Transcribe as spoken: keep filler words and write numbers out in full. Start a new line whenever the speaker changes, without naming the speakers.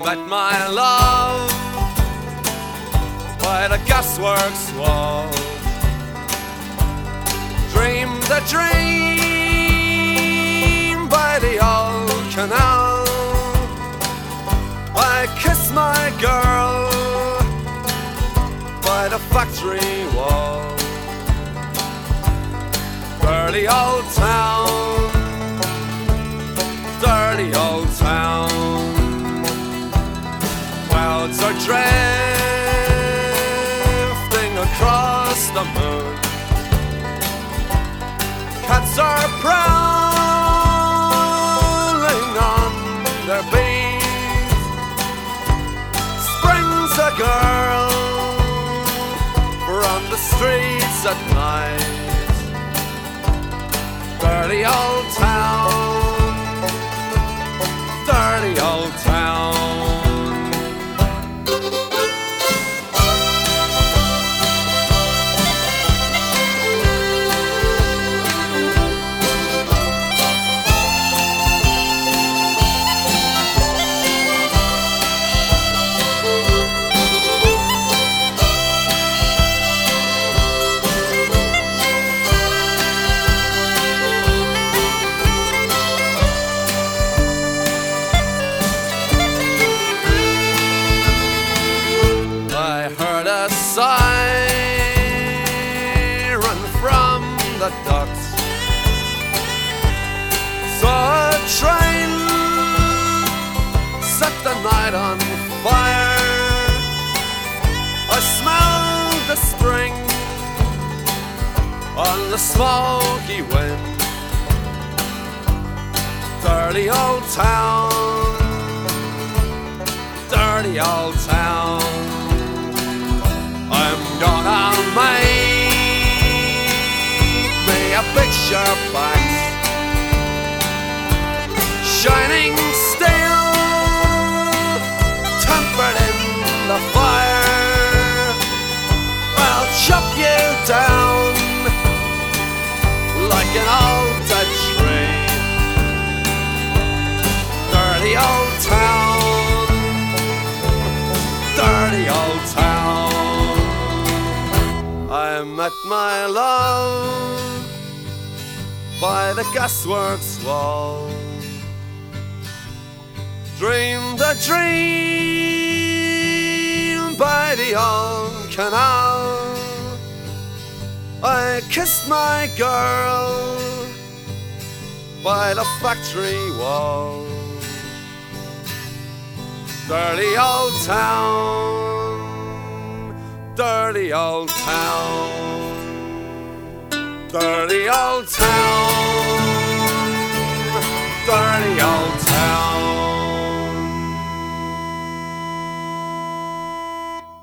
met my love by the gasworks wall. Dreamed a dream by the old canal. I kissed my girl by the factory wall. Dirty old town, dirty old town. Clouds are drifting across the moon. Cats are prowling on their beat. Springs a girl from the streets at night. Dirty old town, dirty old town. Siren from the docks. Saw a train set the night on fire. I smelled the spring on the smoky wind. Dirty old town, dirty old town. I'm gonna make me a picture box, shining steel, tempered in the fire. I'll chop you down like an old dead tree. Dirty old town, dirty old town. I met my love by the gasworks wall. Dreamed a dream by the old canal. I kissed my girl by the factory wall. Dirty old town, dirty old town, dirty old town, dirty old town.